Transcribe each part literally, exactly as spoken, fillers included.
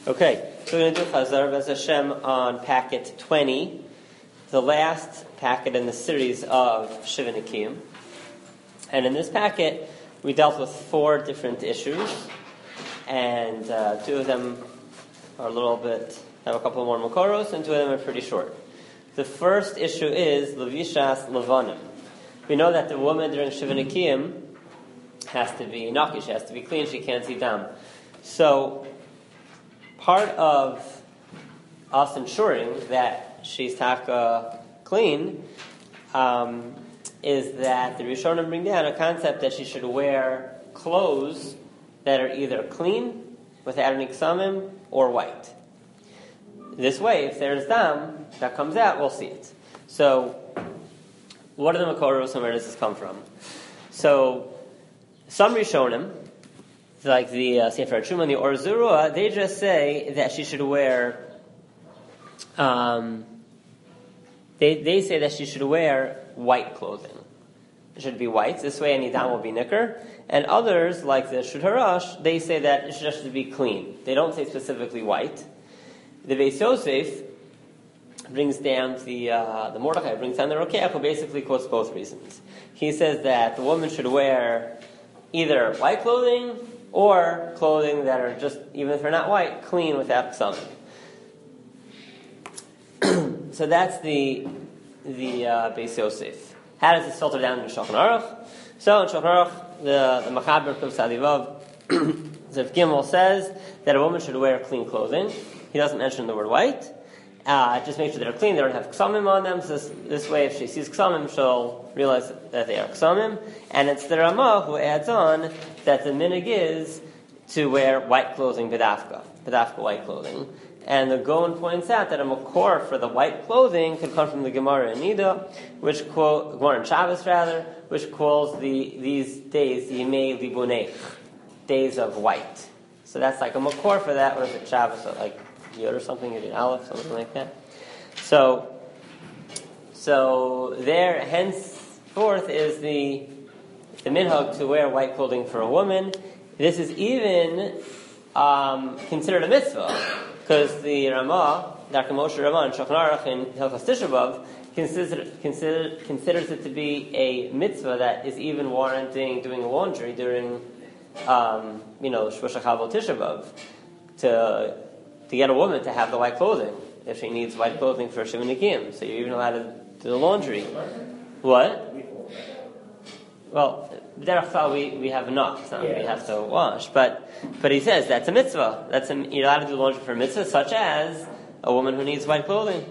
Okay, so we're going to do Chazar Bez Hashem on packet twenty, the last packet in the series of Shiva Nikiyim. And in this packet, we dealt with four different issues, and uh, two of them are a little bit, have a couple more Makoros, and two of them are pretty short. The first issue is Levishas Levanim. We know that the woman during Shiva Nikiyim has to be naki, she has to be clean, she can't see dam. So, part of us ensuring that she's taka clean um, is that the Rishonim bring down a concept that she should wear clothes that are either clean, without any ksamim, or white. This way, if there's dam that comes out, we'll see it. So, what are the Makoros and where does this come from? So, some Rishonim, like the uh, Sefer HaTruma and the Or Zarua, they just say that she should wear. Um, they they say that she should wear white clothing. It should be white. This way, any dam will be nicker. And others, like the Shud Harash, they say that it should just be clean. They don't say specifically white. The Beis Yosef brings down the uh, the Mordechai brings down the Rokeach, who basically quotes both reasons. He says that the woman should wear either white clothing or clothing that are just, even if they're not white, clean without ksamim. So that's the the uh, Beis Yosef. How does this filter down into Shulchan Aruch? So in Shulchan Aruch, the, the Machaber Kuf Sadivav, Zev Gimel says that a woman should wear clean clothing. He doesn't mention the word white. Uh, just make sure they're clean, they don't have ksamim on them. So this, this way, if she sees ksamim, she'll realize that they are ksamim. And it's the Ramah who adds on that the minig is to wear white clothing, bedafka, bedafka white clothing. And the Gaon points out that a makor for the white clothing could come from the Gemara in Nida, which quote Gemara in Shabbos rather, which calls the these days Yimei Libunech, days of white. So that's like a makor for that. What is it, Shabbos, like Yod or something, Yod Aleph, something like that. So, so there, henceforth, is the the minhag to wear white clothing for a woman. This is even um, considered a mitzvah, because the Ramah, Doctor Moshe Ramah in Shulchan Aruch in Hilchos Tisha B'Av, consider, consider, considers it to be a mitzvah that is even warranting doing laundry during, um, you know, Shvosh HaChavol Tisha B'Av, to to get a woman to have the white clothing if she needs white clothing for Shiva Nikiyim. So you're even allowed to do the laundry. What? Well, Derech Klal we, we have enough. So we have to wash. But but he says that's a mitzvah. That's a, you're allowed to do laundry for a mitzvah, such as a woman who needs white clothing.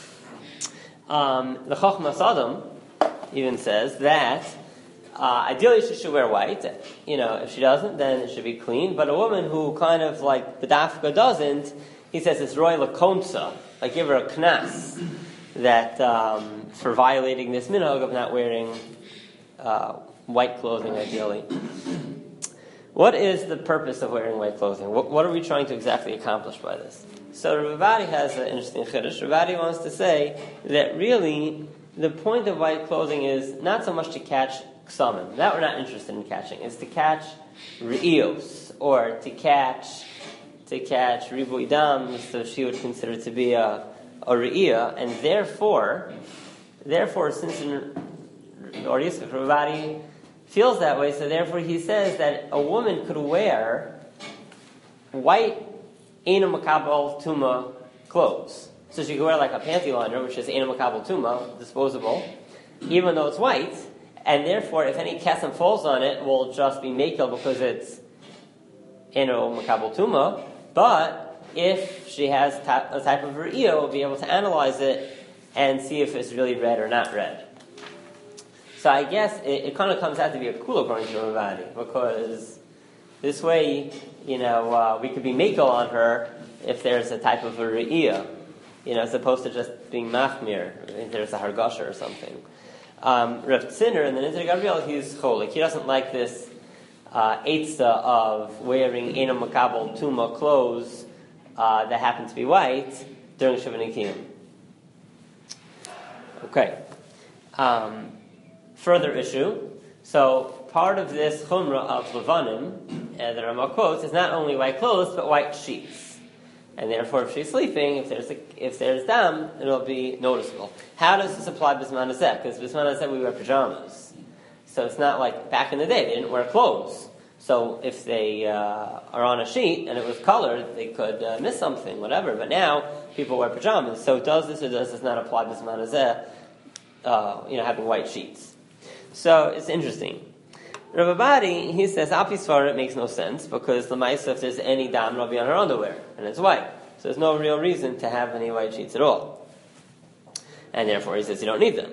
Um, the Chochmas Adam even says that uh, ideally she should wear white. You know, if she doesn't, then it should be clean. But a woman who kind of like bedafka doesn't, he says it's roy lakonsa, like give her a knas that um, for violating this minhag of not wearing uh, white clothing ideally. What is the purpose of wearing white clothing? What, what are we trying to exactly accomplish by this? So Ravadi has an interesting chiddush. Ravadi wants to say that really the point of white clothing is not so much to catch ksamim. That we're not interested in catching. It's to catch re'ios, or to catch to catch ribui dam, so she would consider it to be a, a re'iyah, and therefore, therefore, since in or Yisuf Ravadi feels that way, so therefore he says that a woman could wear white Eina Makabal Tuma clothes. So she could wear like a panty liner, which is Eina Makabal Tuma, disposable, even though it's white, and therefore if any kesem falls on it, will just be mekel because it's Eina Makabal Tuma. But if she has ta- a type of re'iyah, we'll be able to analyze it and see if it's really red or not red. So I guess it, it kind of comes out to be a kula according to Ravadi, because this way, you know, uh, we could be mekel on her if there's a type of a re'iyah, you know, as opposed to just being machmir, if there's a hargasha or something. Um, Rav Tziner in the Nizar Gabriel, he's cholik. He doesn't like this uh, eitzah of wearing Eina Makabel Tuma clothes uh, that happen to be white during Shiva Nikiyim. Okay. Um, further issue. So part of this chumrah of levanim, uh, the Ramah quotes, is not only white clothes but white sheets. and therefore if she's sleeping, if there's a, if there's dam, it'll be noticeable. How does this apply Bisman Hazeh? Because Bisman Hazeh we wear pajamas. So it's not like back in the day, they didn't wear clothes. So if they uh, are on a sheet and it was colored, they could uh, miss something, whatever. But now, people wear pajamas. So does this or does this not apply Bisman Hazeh, uh, you know, having white sheets? So it's interesting. Rav Abadi, he says, Apisvar, it makes no sense, because the Maisa, if there's any dam, it'll be on her underwear, and it's white. So there's no real reason to have any white sheets at all. And therefore, he says you don't need them.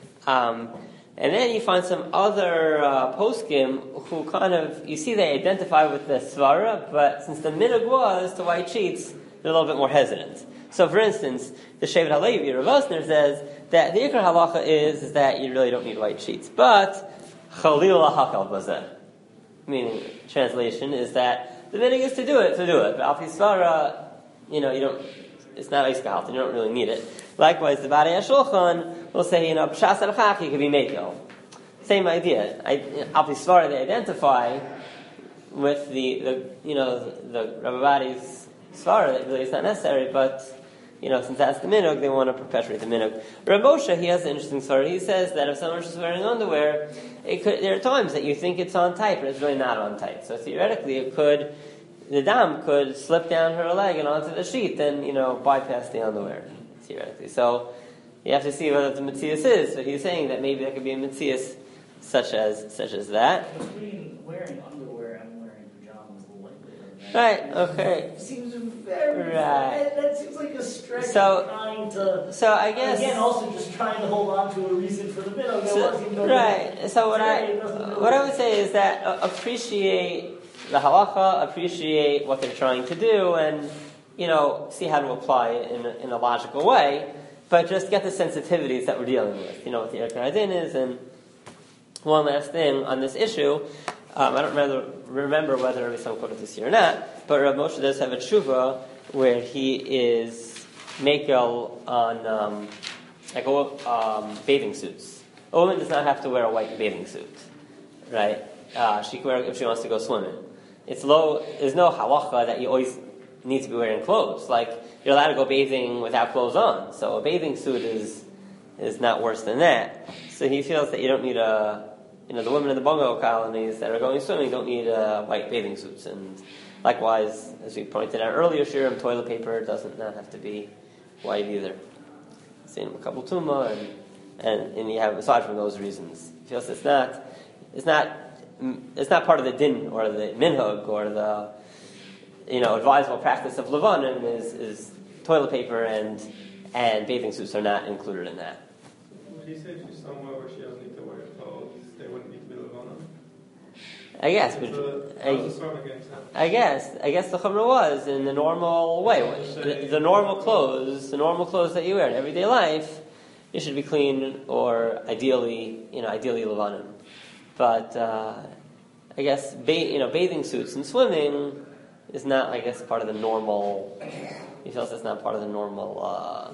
Um, And then you find some other uh, poskim who kind of, you see they identify with the svara, but since the minhag was to white sheets, they're a little bit more hesitant. So for instance, the Shevet HaLevi, Rav Osner, says that the Ikar Halacha is, is that you really don't need white sheets. But, Chalil HaHakal Bazeh, meaning, translation, is that the minhag is to do it, to do it. But Alpi Svara, you know, you don't, it's not Eiskahalt, you don't really need it. Likewise, the Bari HaShulchan will say, you know, Pshas al-Chach, you could be Mekel. Same idea. Alpi Svara, they identify with the, the you know, the, the Rabbi Bari's Svara, that really is not necessary, but, you know, since that's the minhag, they want to perpetuate the minhag. Rav Moshe, he has an interesting Svara. He says that if someone's just wearing underwear, it could, there are times that you think it's on tight, but it's really not on tight. So theoretically, it could, the dam could slip down her leg and onto the sheet, then, you know, bypass the underwear, theoretically. So you have to see whether the Metzias is, but he's saying that maybe there could be a Metzias such as such as that. Between wearing underwear and wearing pajamas, the likelihood. Right, okay. It seems very, right. That seems like a stretch so, of trying to, so I guess, again, also just trying to hold on to a reason for the minhag. So, right, so what I, what I would say is that uh, appreciate the halacha, appreciate what they're trying to do, and, you know, see how to apply it in a, in a logical way, but just get the sensitivities that we're dealing with. You know what the Ikar Hadin is. And one last thing on this issue, um, I don't remember, remember whether Rabbi Sam quoted this here or not, but Rav Moshe does have a tshuva where he is mekel on um, like a, um, bathing suits. A woman does not have to wear a white bathing suit, right? Uh, she can wear it if she wants to go swimming. It's low. There's no halacha that you always need to be wearing clothes. Like, you're allowed to go bathing without clothes on. So a bathing suit is is not worse than that. So he feels that you don't need a, you know, the women in the bungalow colonies that are going swimming don't need uh, white bathing suits. And likewise, as we pointed out earlier, shirim toilet paper doesn't not have to be white either. Same with Kabul Tuma, and, and and you have, aside from those reasons, he feels it's not it's not it's not part of the din or the minhag or the, you know, advisable practice of Levanon is, is toilet paper and and bathing suits are not included in that. Would he say she's somewhere where she doesn't need to wear clothes, they wouldn't need to be Levanon? I guess, but I, I guess I guess the chumrah was in the normal way. The, the normal clothes, the normal clothes that you wear in everyday life, you should be clean or ideally, you know, ideally Levanon. But uh, I guess ba- you know, bathing suits and swimming is not, I guess, part of the normal. He feels it's not part of the normal. Uh,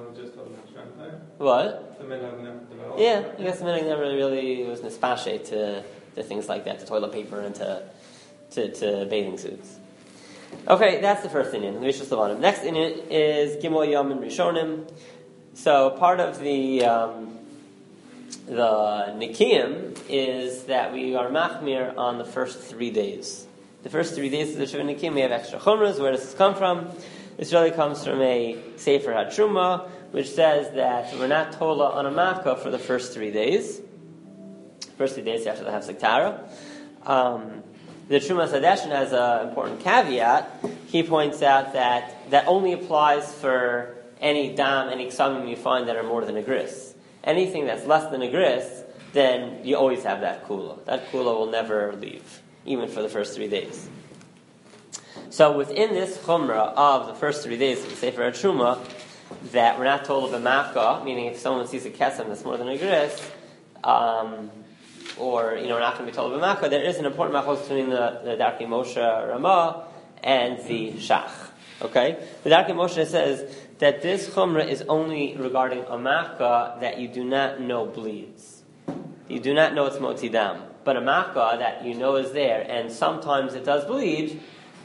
what? The men have never developed. Yeah, I guess the men never really was nispashe to to things like that, to toilet paper and to to, to bathing suits. Okay, that's the first inyan. Next inyan is Gimel Yom and Rishonim. So part of the um, the Nikiyim is that we are machmir on the first three days. The first three days of the Shiva Nikiyim, we have extra chumras. Where does this come from? This really comes from a Sefer HaTruma, which says that we're not tola on a makkah for the first three days. First three days after the Hafsek Tara. Um, the Truma Sadeshin has an important caveat. He points out that that only applies for any dam, any ksamim you find that are more than a gris. Anything that's less than a gris, then you always have that kula. That kula will never leave, even for the first three days. So within this chumrah of the first three days of the Sefer HaTruma, that we're not told of a makkah, meaning if someone sees a kesem that's more than a gris, um, or, you know, we're not going to be told of a makkah, there is an important makkah between the, the Darkei Moshe Ramah and the Shach. Okay? The Darkei Moshe says that this chumrah is only regarding a makkah that you do not know bleeds. You do not know it's motzi dam. But a makkah that you know is there, and sometimes it does bleed,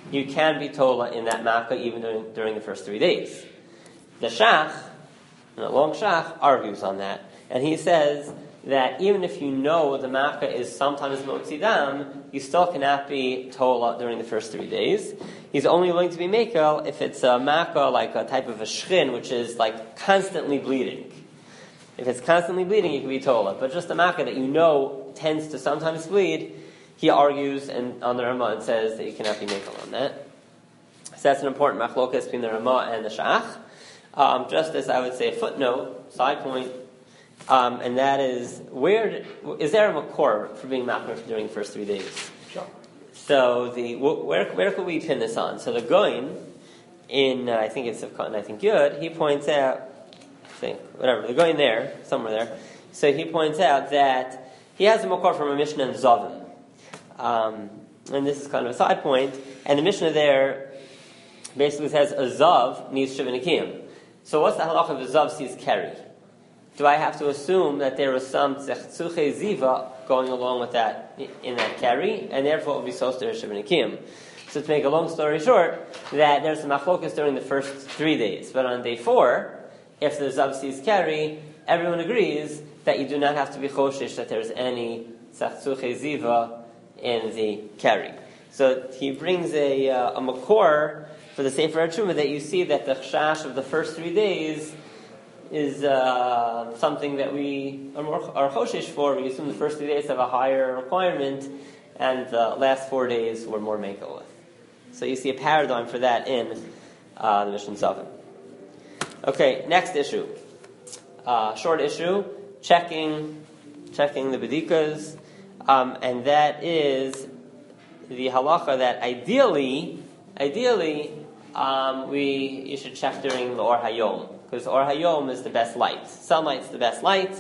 you can be tola in that makkah even during, during the first three days. The Shach, the long Shach, argues on that, and he says that even if you know the makkah is sometimes motzidam, you still cannot be tola during the first three days. He's only willing to be mekel if it's a makkah like a type of a shchin, which is like constantly bleeding. If it's constantly bleeding, you can be tola. But just a makkah that you know tends to sometimes bleed, he argues and on the Ramah and says that you cannot be mekel on that. So that's an important machlokas between the Ramah and the Shach. Um, just as I would say a footnote, side point, um, and that is, where is there a makor for being makor during the first three days? Sure. So the where where could we pin this on? So the Goin in uh, I think it's Sivkot and I think Yud, he points out, I think whatever the Goin there somewhere there. So he points out that he has a makor from a Mishnah in Zavim, um, and this is kind of a side point. And the Mishnah there basically says a zav needs shivanikim. So what's the halacha if a zav sees keri? Do I have to assume that there was some tzechzuche ziva going along with that in that keri, and therefore it will be soster shivanikim? So to make a long story short, that there's some machlokas during the first three days, but on day four, if the zav sees keri, everyone agrees that you do not have to be choshish that there's any tzechzuche ziva in the keri. So he brings a uh, a makor for the Sefer HaTruma that you see that the chash of the first three days is uh, something that we are more are choshish for. We assume the first three days have a higher requirement, and the last four days we're more mekel with. So you see a paradigm for that in uh, the Mishnah Zavim. Okay, next issue, uh, short issue, checking checking the bedikas, um, and that is the halacha that ideally, ideally, um, we you should check during the Or Hayom, because Or Hayom is the best light. Sunlight's the best light,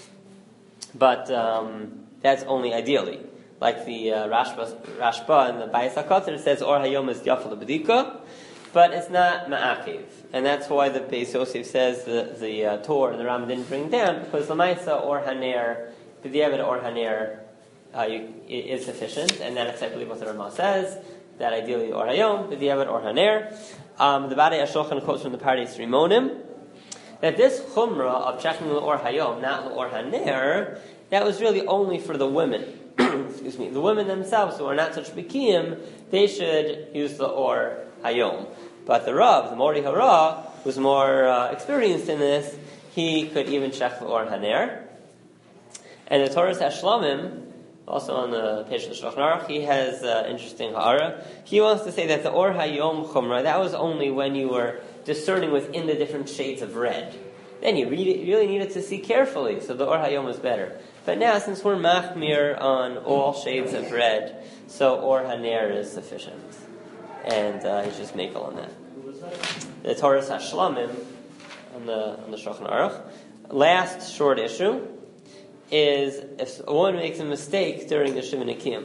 but um, that's only ideally. Like the uh, Rashba, Rashba and the Bayis HaKatzir says Or Hayom is Yafal B'dika, but it's not Ma'akiv. And that's why the Beis Yosef says the, the uh, Torah and the Ram didn't bring down, because Lamaisa Or Haner, B'diavad Or Haner, Uh, you, is sufficient, and that's I believe what the Ramah says, that ideally Or Hayom, B'diavad Or Haner. Um, the Badei HaShulchan quotes from the Pardes Rimonim that this chumrah of checking the Or Hayom, not the Or Haner, that was really only for the women. Excuse me, the women themselves who are not such bikiyim, they should use the Or Hayom. But the Rav, the Mori Hara, who's more uh, experienced in this, he could even check the Or Haner. And the Torah's Hashlamim, also on the page of the Shulchan Aruch, he has uh, interesting ha'ara. He wants to say that the Or Hayom Chumrah, that was only when you were discerning within the different shades of red. Then you really, really needed to see carefully, so the Or Hayom was better. But now, since we're machmir on all shades of red, so Or Haner is sufficient. And uh, he's just makel on that. Who was that? The Torah's Hashlamim on the, on the Shulchan Aruch. Last short issue is if a woman makes a mistake during the Shivanikim.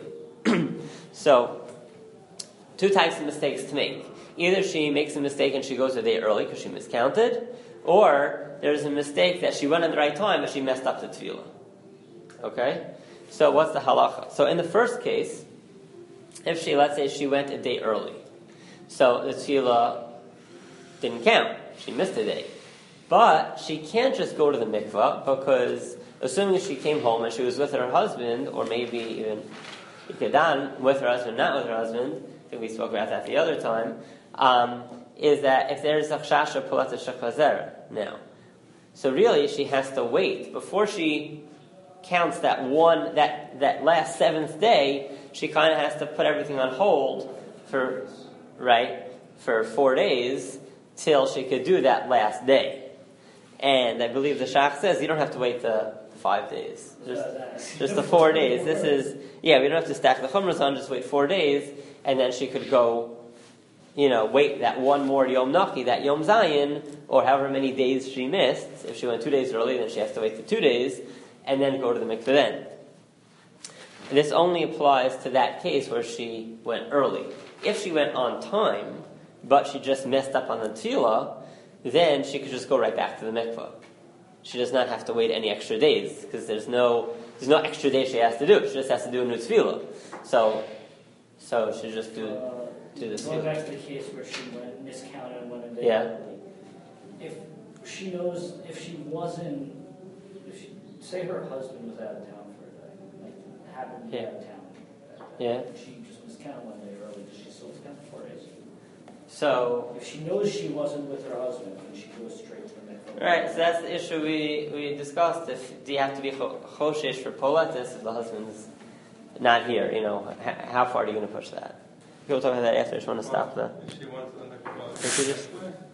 So, two types of mistakes to make. Either she makes a mistake and she goes a day early because she miscounted, or there's a mistake that she went at the right time but she messed up the tefillah. Okay? So what's the halacha? So in the first case, if she, let's say she went a day early, so the tefillah didn't count. She missed a day. But she can't just go to the mikvah because assuming she came home and she was with her husband, or maybe even Ikedan, with her husband, not with her husband, I think we spoke about that the other time, um, is that if there's a chashasha pulata shachazera now. So really she has to wait. Before she counts that one, that, that last seventh day, she kind of has to put everything on hold for, right, for four days till she could do that last day. And I believe the Shach says you don't have to wait the five days. Just, just the four days. This is, yeah, we don't have to stack the chumras on, just wait four days, and then she could go, you know, wait that one more Yom Naki, that Yom Zayin, or however many days she missed. If she went two days early, then she has to wait the two days, and then go to the mikveh then. And this only applies to that case where she went early. If she went on time, but she just messed up on the tefillah, then she could just go right back to the mikveh. She does not have to wait any extra days, because there's no there's no extra day she has to do. She just has to do a new tefillah. So, So she just do Uh, do this. Going back to the case where she went miscounted and went in Yeah. If she knows, if she wasn't, if she, say her husband was out of town for a day, like happened to be Yeah. out of town that day, Yeah. and she just miscounted one day early, does she still miscount for four days? So If she knows she wasn't with her husband, then she goes straight to the mikvah. right, so that's the issue we, we discussed. If do you have to be cho- choshesh for polatis if the husband's not here? You know, h- how far are you going to push that? We'll talk about that after. I just want to stop the. If she wants to, like, If you just-